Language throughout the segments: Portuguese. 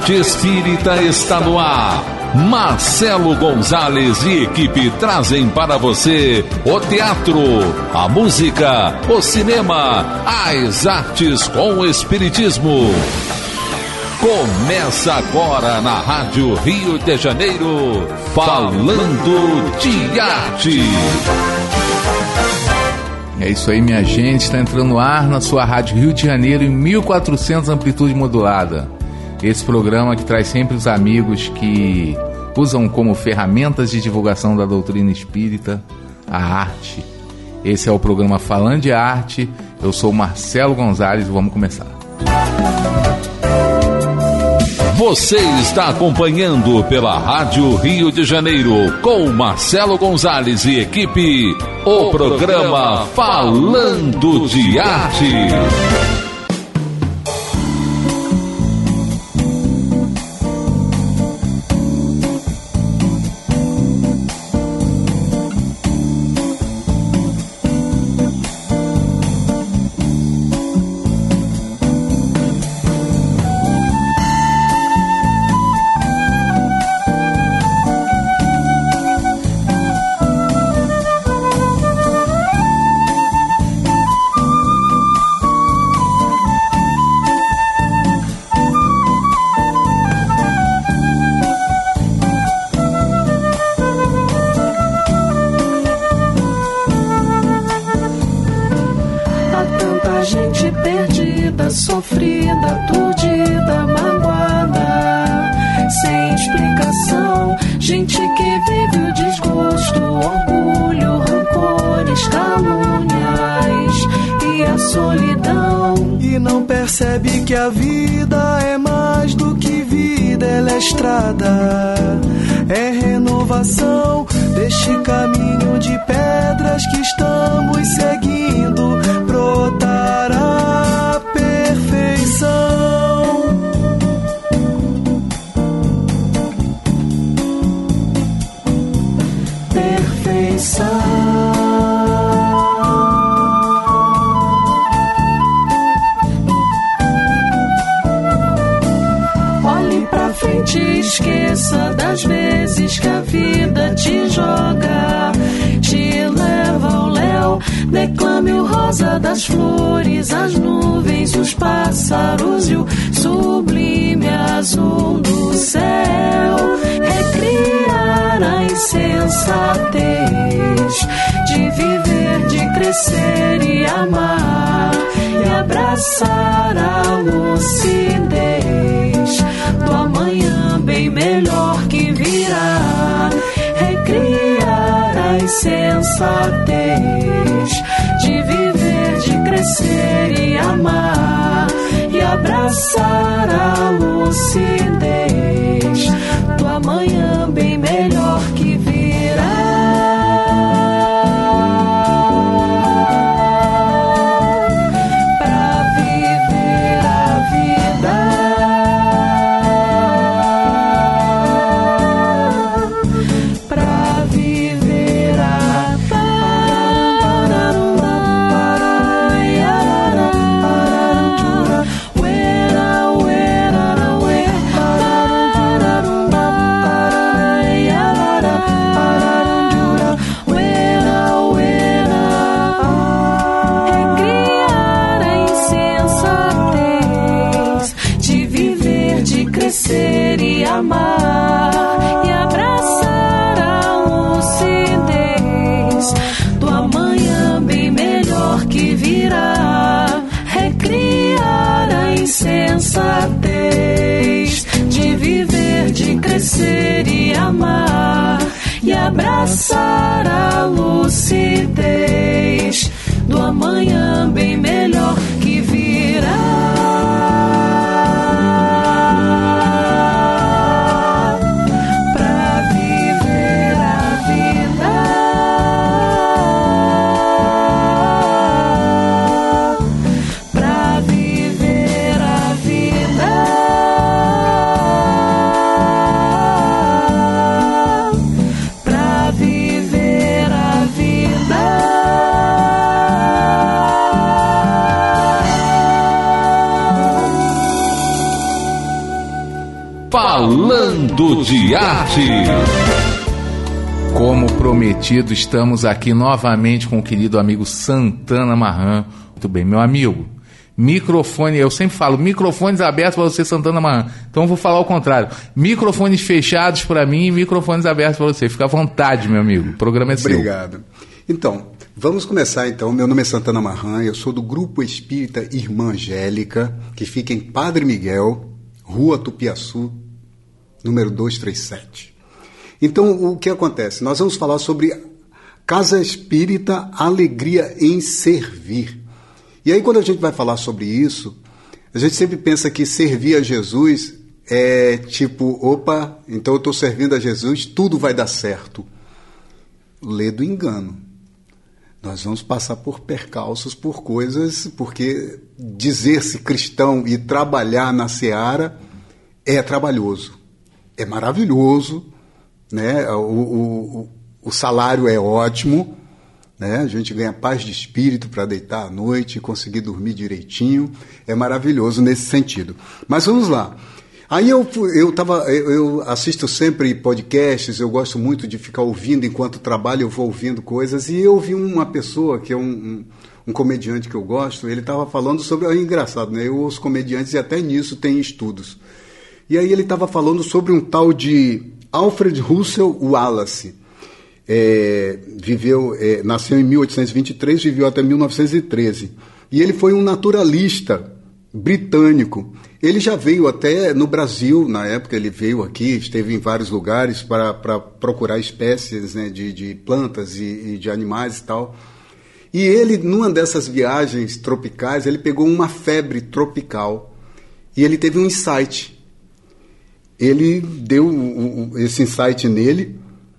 Arte Espírita está no ar. Marcelo Gonzalez e equipe trazem para você o teatro, a música, o cinema, as artes com o espiritismo. Começa agora na Rádio Rio de Janeiro, Falando de Arte. É isso aí, minha gente, está entrando no ar na sua Rádio Rio de Janeiro em 1400 amplitude modulada. Esse programa que traz sempre os amigos que usam como ferramentas de divulgação da doutrina espírita a arte. Esse é o programa Falando de Arte. Eu sou o Marcelo Gonzalez e vamos começar. Você está acompanhando pela Rádio Rio de Janeiro, com Marcelo Gonzalez e equipe, o programa Falando de Arte. Sofrida, turdida, magoada, sem explicação. Gente que vive o desgosto, orgulho, rancores, calúnias e a solidão. E não percebe que a vida é mais do que vida, ela é estrada, é renovação deste caminho de pedras que estamos seguindo. Brotará perfeição. Olhe pra frente e esqueça das vezes que a vida te joga, te leva ao léu. Declame o rosa das flores, as nuvens, os pássaros e o sublime azul do céu. Recriar a insensatez de viver, de crescer e amar, e abraçar a lucidez do amanhã bem melhor que virá. Recriar a insensatez de viver, de crescer e amar, e abraçar a lucidez do amanhã bem melhor que virá. Pra viver a vida, pra viver a crescer e amar, e abraçar a lucidez do amanhã bem melhor que virá. Recriar a insensatez de viver, de crescer e amar, e abraçar a lucidez do amanhã bem melhor que virá. Viver a vida. Falando de Arte. Como prometido, estamos aqui novamente com o querido amigo Santana Marran. Muito bem, meu amigo. Microfone, eu sempre falo, microfones abertos para você, Santana Marran. Então eu vou falar ao contrário. Microfones fechados para mim e microfones abertos para você. Fica à vontade, meu amigo. O programa é seu. Obrigado. Então, vamos começar então. Meu nome é Santana Marran, eu sou do Grupo Espírita Irmã Angélica, que fica em Padre Miguel, Rua Tupiaçu, número 237. Então, o que acontece? Nós vamos falar sobre Casa Espírita, Alegria em Servir. E aí, quando a gente vai falar sobre isso, a gente sempre pensa que servir a Jesus é tipo, opa, então eu estou servindo a Jesus, tudo vai dar certo. Lê do engano. Nós vamos passar por percalços, por coisas, porque dizer-se cristão e trabalhar na seara é trabalhoso, é maravilhoso, né? O salário é ótimo, né? A gente ganha paz de espírito para deitar à noite, conseguir dormir direitinho, é maravilhoso nesse sentido. Mas vamos lá. Aí eu assisto sempre podcasts, eu gosto muito de ficar ouvindo enquanto trabalho, eu vou ouvindo coisas, e eu ouvi uma pessoa que é um comediante que eu gosto, ele estava falando sobre, é engraçado, né? Eu ouço comediantes e até nisso tem estudos. E aí ele estava falando sobre um tal de Alfred Russel Wallace. Nasceu em 1823, viveu até 1913. E ele foi um naturalista britânico. Ele já veio até no Brasil, na época ele veio aqui, esteve em vários lugares para procurar espécies, né, de plantas e de animais e tal. E ele, numa dessas viagens tropicais, ele pegou uma febre tropical e ele teve um insight. Ele deu esse insight nele,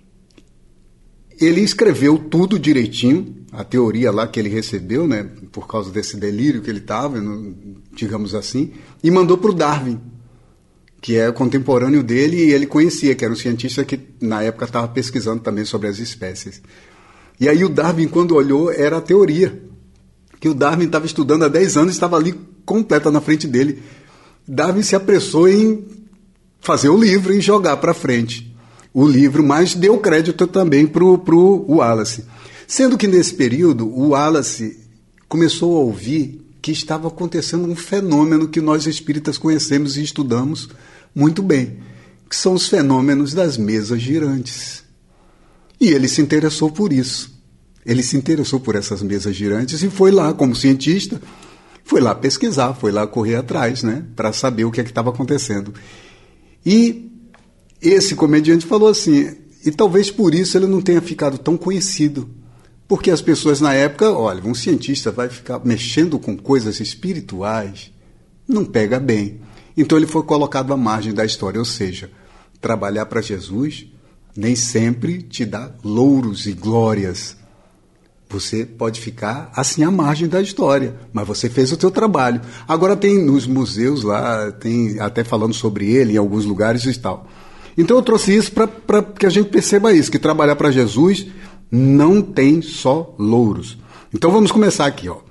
ele escreveu tudo direitinho, a teoria lá que ele recebeu, né, por causa desse delírio que ele estava, digamos assim, e mandou para o Darwin, que é contemporâneo dele, e ele conhecia, que era um cientista que na época estava pesquisando também sobre as espécies. E aí o Darwin, quando olhou, era a teoria, que o Darwin estava estudando há 10 anos, estava ali completa na frente dele. Darwin se apressou em fazer o livro e jogar para frente o livro, mas deu crédito também para o Wallace. Sendo que nesse período o Wallace começou a ouvir que estava acontecendo um fenômeno que nós espíritas conhecemos e estudamos muito bem, que são os fenômenos das mesas girantes. E ele se interessou por isso. Ele se interessou por essas mesas girantes e foi lá, como cientista, foi lá pesquisar, foi lá correr atrás, né, para saber o que estava acontecendo. E esse comediante falou assim, e talvez por isso ele não tenha ficado tão conhecido, porque as pessoas na época, olha, um cientista vai ficar mexendo com coisas espirituais, não pega bem. Então ele foi colocado à margem da história, ou seja, trabalhar para Jesus nem sempre te dá louros e glórias. Você pode ficar assim à margem da história, mas você fez o teu trabalho. Agora tem nos museus lá, tem até falando sobre ele em alguns lugares e tal. Então eu trouxe isso para que a gente perceba isso, que trabalhar para Jesus não tem só louros. Então vamos começar aqui, ó.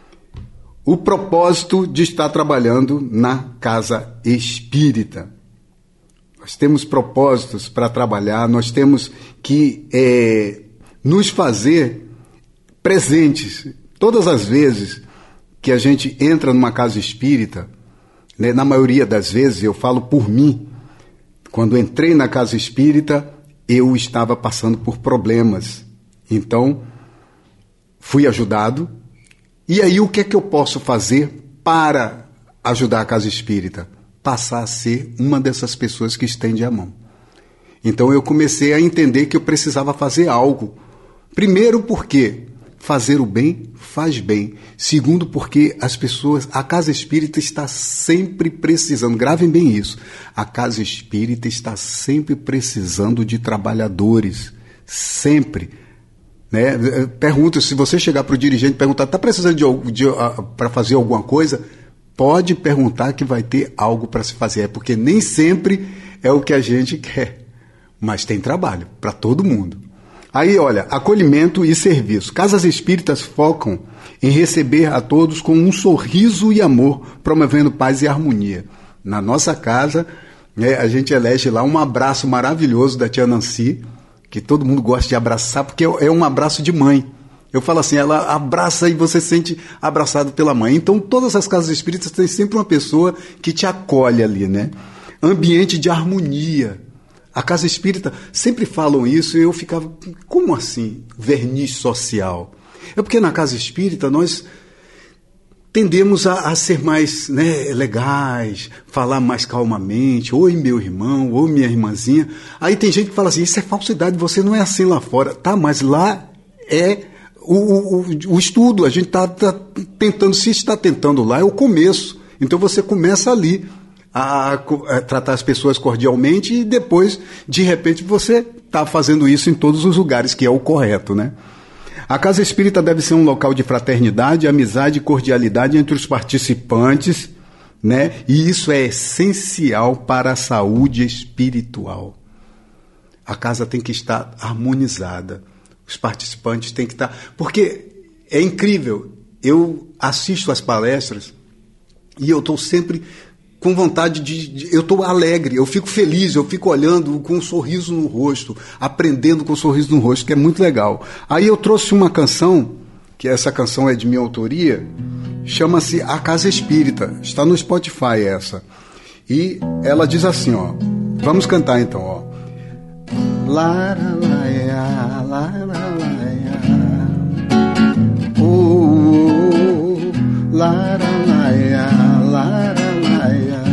O propósito de estar trabalhando na casa espírita. Nós temos propósitos para trabalhar, nós temos que nos fazer presentes. Todas as vezes que a gente entra numa casa espírita, né, na maioria das vezes, eu falo por mim, quando entrei na casa espírita, eu estava passando por problemas. Então, fui ajudado. E aí, o que é que eu posso fazer para ajudar a casa espírita? Passar a ser uma dessas pessoas que estende a mão. Então, eu comecei a entender que eu precisava fazer algo. Primeiro, porque fazer o bem faz bem. Segundo, porque as pessoas, a casa espírita está sempre precisando, gravem bem isso, a casa espírita está sempre precisando de trabalhadores, sempre, né? Pergunta, se você chegar para o dirigente e perguntar, está precisando para fazer alguma coisa? Pode perguntar que vai ter algo para se fazer, porque nem sempre é o que a gente quer, mas tem trabalho para todo mundo. Aí, olha, acolhimento e serviço. Casas espíritas focam em receber a todos com um sorriso e amor, promovendo paz e harmonia. Na nossa casa, A gente elege lá um abraço maravilhoso da tia Nancy, que todo mundo gosta de abraçar, porque é um abraço de mãe. Eu falo assim, ela abraça e você se sente abraçado pela mãe. Então, todas as casas espíritas têm sempre uma pessoa que te acolhe ali, né? Ambiente de harmonia. A casa espírita, sempre falam isso e eu ficava, como assim, verniz social? É porque na casa espírita nós tendemos a ser mais, né, legais, falar mais calmamente, oi meu irmão, oi minha irmãzinha. Aí tem gente que fala assim, isso é falsidade, você não é assim lá fora. Tá, mas lá é o estudo, a gente está tentando, se está tentando lá, é o começo. Então você começa ali a tratar as pessoas cordialmente e depois, de repente, você está fazendo isso em todos os lugares, que é o correto, né? A casa espírita deve ser um local de fraternidade, amizade e cordialidade entre os participantes, né? E isso é essencial para a saúde espiritual. A casa tem que estar harmonizada. Os participantes têm que estar... Porque é incrível, eu assisto às palestras e eu estou sempre com vontade eu estou alegre, eu fico feliz, eu fico olhando com um sorriso no rosto, aprendendo com um sorriso no rosto, que é muito legal. Aí eu trouxe uma canção, que essa canção é de minha autoria, chama-se A Casa Espírita, está no Spotify essa. E ela diz assim, ó, vamos cantar então, ó. Laralaia, laralaia, laralaia, laralaia.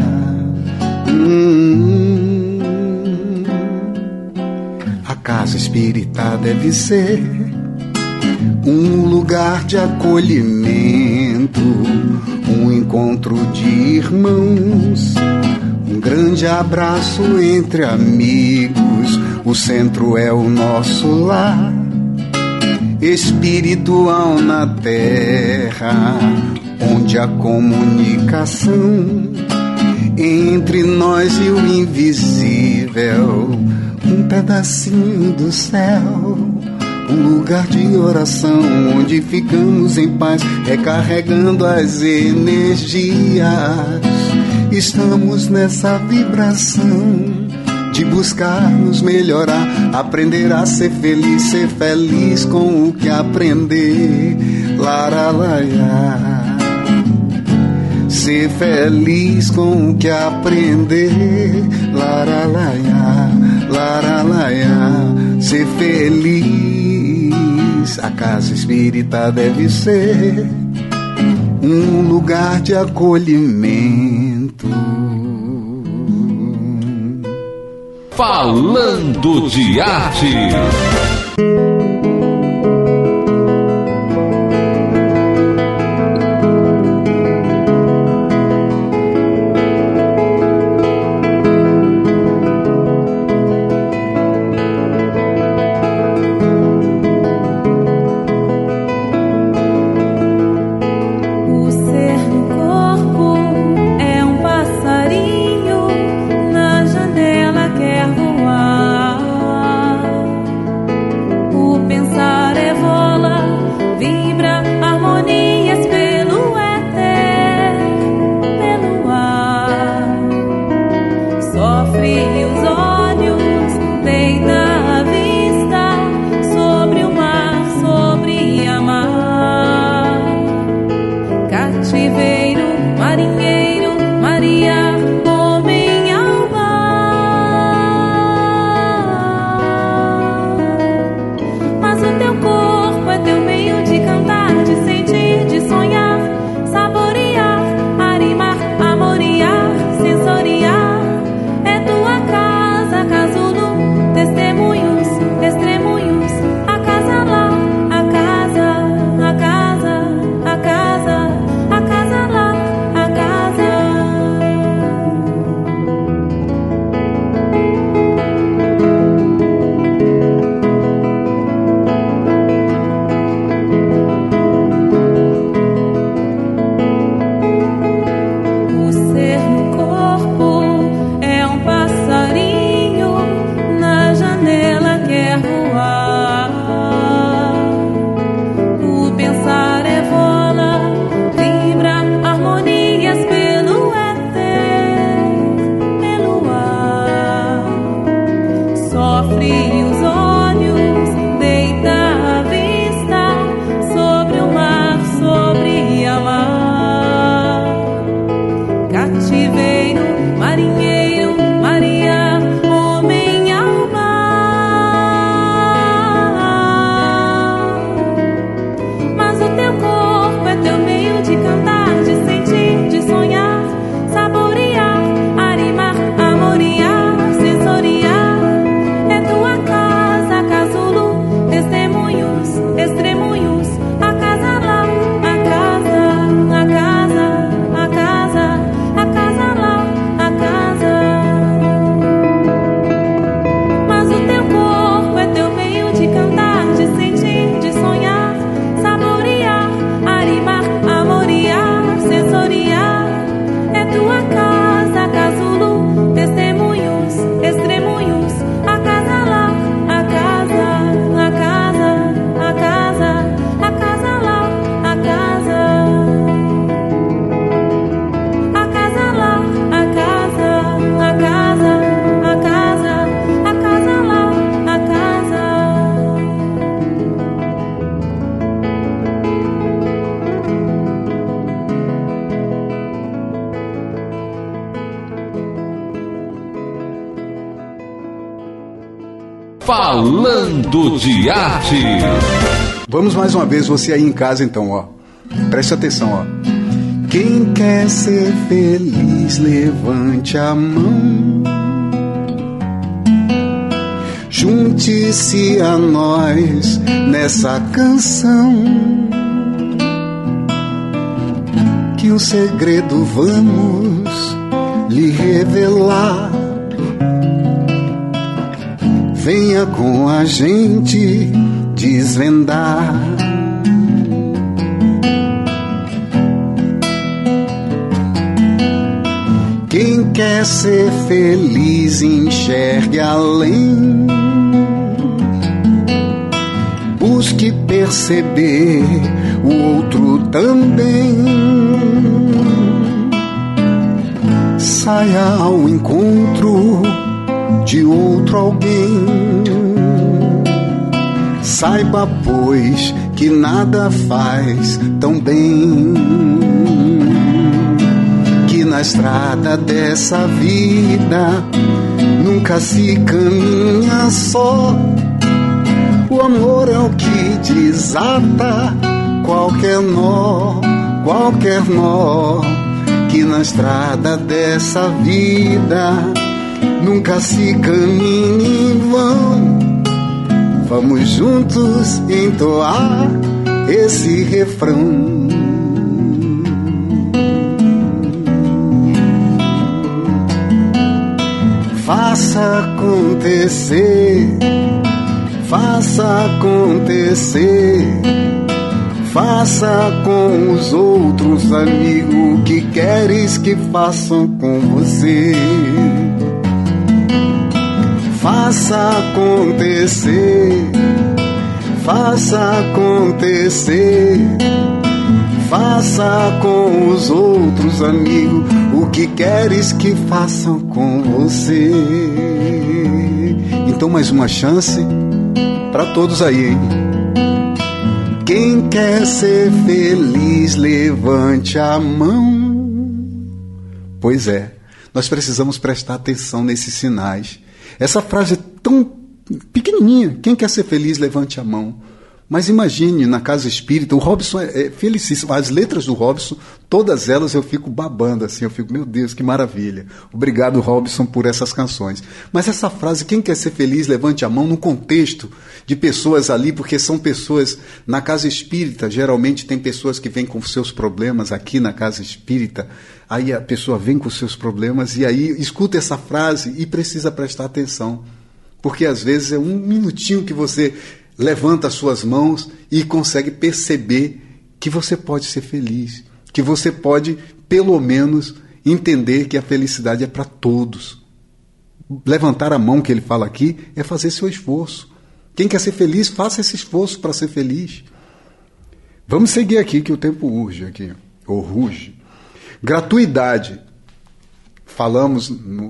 A casa espírita deve ser um lugar de acolhimento, um encontro de irmãos, um grande abraço entre amigos. O centro é o nosso lar espiritual na terra, onde a comunicação entre nós e o invisível, um pedacinho do céu, um lugar de oração onde ficamos em paz, recarregando as energias. Estamos nessa vibração de buscar nos melhorar, aprender a ser feliz com o que aprender. Laralaia. Ser feliz com o que aprender. Laralaia, laralaia. Ser feliz. A casa espírita deve ser um lugar de acolhimento. Falando de arte. Falando de Arte. Vamos mais uma vez, você aí em casa então, ó. Preste atenção, ó. Quem quer ser feliz, levante a mão. Junte-se a nós nessa canção. Que um segredo vamos lhe revelar. Venha com a gente desvendar. Quem quer ser feliz, enxergue além. Busque perceber o outro também. Saia ao encontro de outro alguém. Saiba, pois, que nada faz tão bem. Que na estrada dessa vida nunca se caminha só. O amor é o que desata qualquer nó, qualquer nó. Que na estrada dessa vida nunca se caminha em vão. Vamos juntos entoar esse refrão. Faça acontecer, faça acontecer. Faça com os outros, amigo, o que queres que façam com você. Faça acontecer, faça acontecer. Faça com os outros, amigo, o que queres que façam com você. Então mais uma chance para todos aí, hein? Quem quer ser feliz, levante a mão. Pois é, nós precisamos prestar atenção nesses sinais. Essa frase é tão pequenininha. Quem quer ser feliz, levante a mão. Mas imagine, na casa espírita, o Robson é felicíssimo. As letras do Robson, todas elas eu fico babando assim. Eu fico, meu Deus, que maravilha. Obrigado, Robson, por essas canções. Mas essa frase, quem quer ser feliz, levante a mão, no contexto de pessoas ali, porque são pessoas na casa espírita. Geralmente tem pessoas que vêm com seus problemas aqui na casa espírita. Aí a pessoa vem com seus problemas e aí escuta essa frase e precisa prestar atenção. Porque às vezes é um minutinho que você levanta as suas mãos e consegue perceber que você pode ser feliz, que você pode, pelo menos, entender que a felicidade é para todos. Levantar a mão, que ele fala aqui, é fazer seu esforço. Quem quer ser feliz, faça esse esforço para ser feliz. Vamos seguir aqui, que o tempo urge aqui, ou ruge. Gratuidade. Falamos,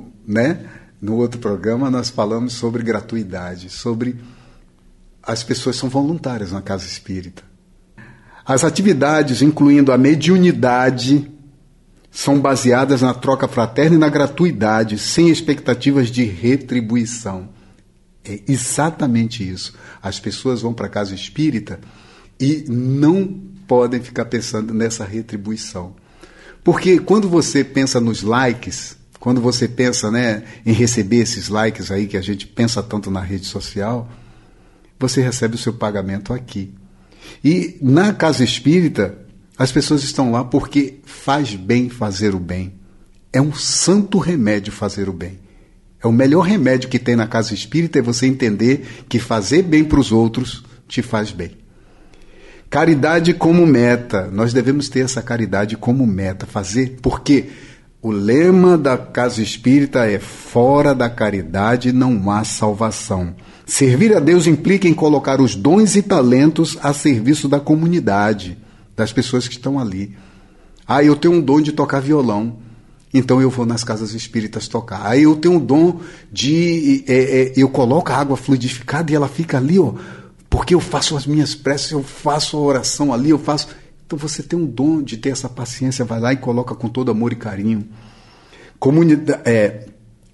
no outro programa, nós falamos sobre gratuidade, sobre as pessoas são voluntárias na casa espírita. As atividades, incluindo a mediunidade, são baseadas na troca fraterna e na gratuidade, sem expectativas de retribuição. É exatamente isso. As pessoas vão para a casa espírita e não podem ficar pensando nessa retribuição. Porque quando você pensa nos likes, quando você pensa, em receber esses likes aí que a gente pensa tanto na rede social, você recebe o seu pagamento aqui. E na casa espírita, as pessoas estão lá porque faz bem fazer o bem. É um santo remédio fazer o bem. É o melhor remédio que tem na casa espírita, é você entender que fazer bem para os outros te faz bem. Caridade como meta. Nós devemos ter essa caridade como meta. Fazer, porque o lema da casa espírita é: fora da caridade não há salvação. Servir a Deus implica em colocar os dons e talentos a serviço da comunidade, das pessoas que estão ali. Eu tenho um dom de tocar violão, então eu vou nas casas espíritas tocar. Eu tenho um dom de... eu coloco a água fluidificada e ela fica ali, porque eu faço as minhas preces, eu faço a oração ali, eu faço... Então você tem um dom de ter essa paciência, vai lá e coloca com todo amor e carinho.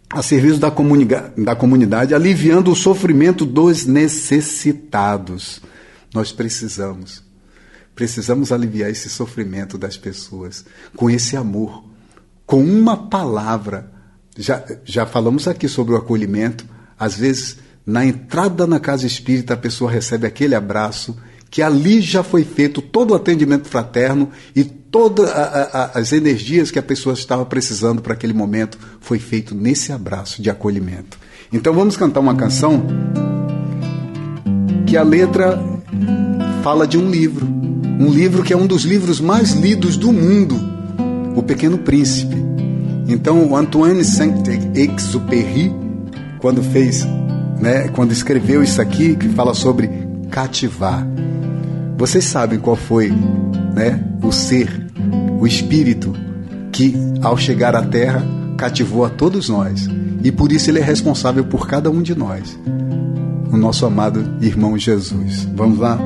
a serviço da comunidade, aliviando o sofrimento dos necessitados. Nós precisamos aliviar esse sofrimento das pessoas com esse amor, com uma palavra. Já falamos aqui sobre o acolhimento. Às vezes, na entrada na casa espírita, a pessoa recebe aquele abraço, que ali já foi feito todo o atendimento fraterno e todas as energias que a pessoa estava precisando para aquele momento foi feito nesse abraço de acolhimento. Então vamos cantar uma canção que a letra fala de um livro que é um dos livros mais lidos do mundo, O Pequeno Príncipe. Então o Antoine Saint-Exupéry, quando escreveu isso aqui, que fala sobre cativar. Vocês sabem qual foi, o ser, o espírito que, ao chegar à Terra, cativou a todos nós. E por isso ele é responsável por cada um de nós. O nosso amado irmão Jesus. Vamos lá?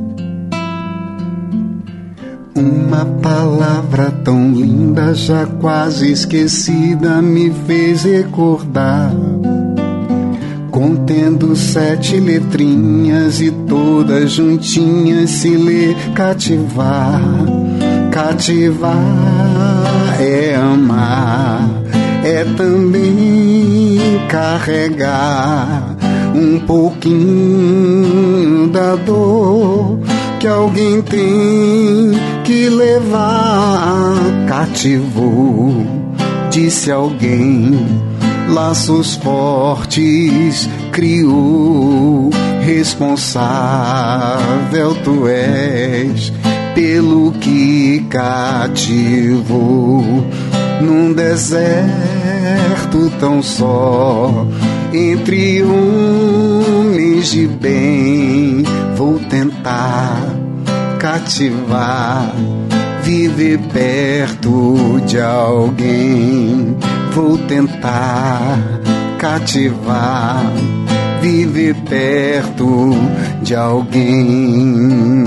Uma palavra tão linda, já quase esquecida, me fez recordar. Contendo 7 letrinhas e todas juntinhas se lê cativar. Cativar é amar, é também carregar um pouquinho da dor que alguém tem que levar. Cativou, disse alguém, laços fortes criou, responsável tu és pelo que cativou. Num deserto tão só, entre homens de bem, vou tentar cativar, viver perto de alguém. Vou tentar cativar, viver perto de alguém.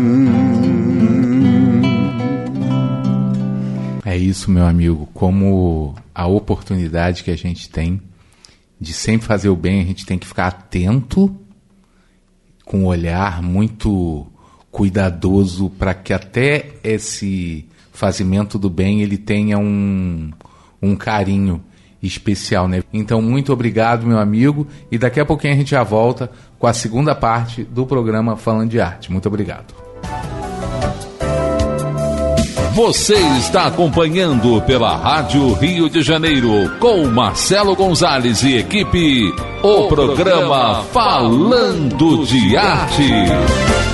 É isso, meu amigo. Como a oportunidade que a gente tem de sempre fazer o bem, a gente tem que ficar atento, com um olhar muito cuidadoso, para que até esse fazimento do bem ele tenha um carinho especial, né? Então, muito obrigado, meu amigo, e daqui a pouquinho a gente já volta com a segunda parte do programa Falando de Arte. Muito obrigado. Você está acompanhando pela Rádio Rio de Janeiro, com Marcelo Gonzalez e equipe, o programa Falando de Arte.